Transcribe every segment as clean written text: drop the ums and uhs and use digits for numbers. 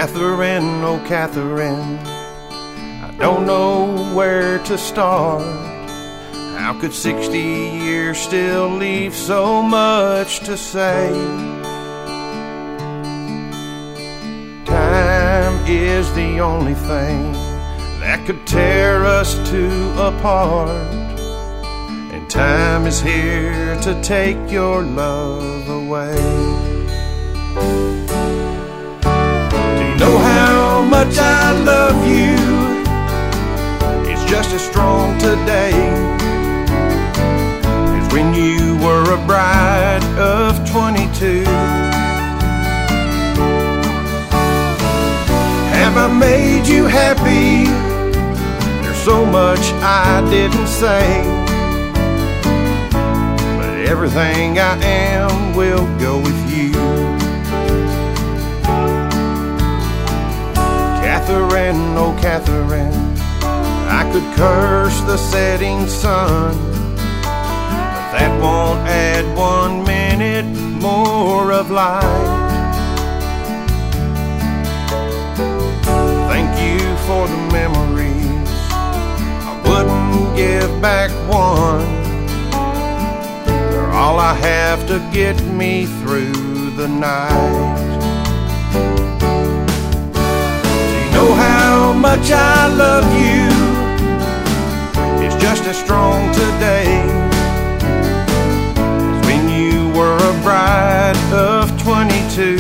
Catherine, oh Catherine, I don't know where to start. How could 60 years still leave so much to say? Time is the only thing that could tear us two apart, and time is here to take your love away. Do you know how much I love you? It's just as strong today as when you were a bride of 22. Have I made you happy? There's so much I didn't say, but everything I am will go with you. Catherine, oh Catherine, I could curse the setting sun, but that won't add 1 minute more of light. Thank you for the memories, I wouldn't give back one. They're all I have to get me through the night. Do you know how much I love you? It's just as strong today as when you were a bride of 22.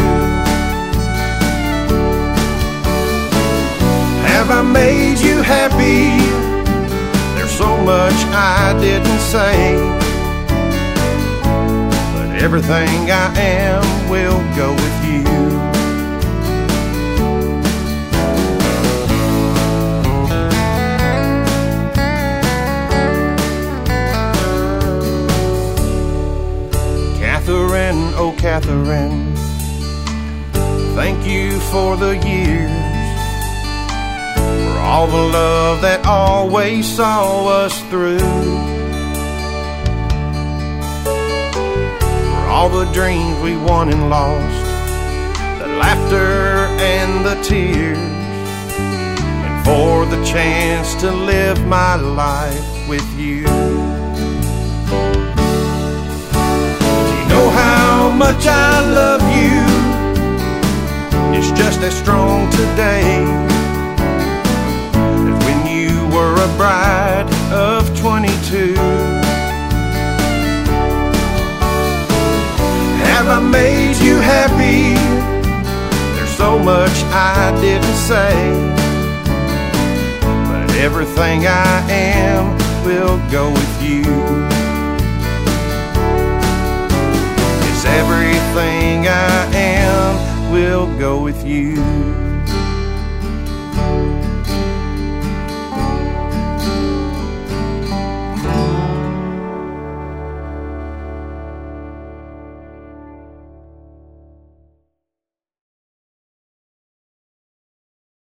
Have I made you happy? There's so much I didn't say, but everything I am will go with you. Catherine, oh Catherine, thank you for the years, all the love that always saw us through, for all the dreams we won and lost, the laughter and the tears, and for the chance to live my life with you. Do you know how much I love you? It's just as strong today were a bride of 22. Have I made you happy? There's so much I didn't say, but everything I am will go with you. Yes, everything I am will go with you.